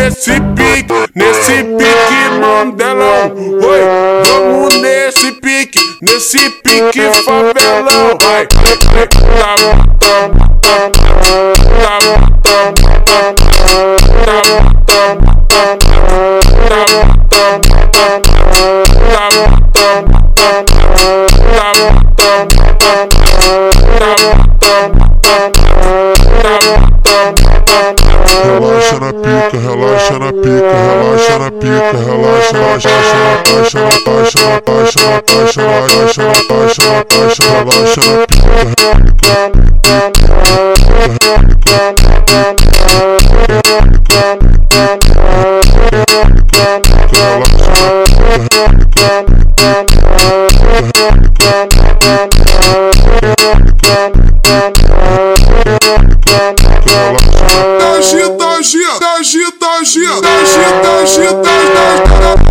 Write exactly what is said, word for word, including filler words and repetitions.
nesse pique, nesse pique, Mandelão. Oi, vamos nesse pique, nesse pique favelão. Vai, vai, tá, tá, tá, tá, tá, tá, relaxa na pica, relaxa na pica, relaxa na pica, relaxa, relaxa, relaxa, relaxa, relaxa, relaxa, relaxa, relaxa, relaxa, relaxa na pica. Agita, agita, agita, agita, agita, agita, agita.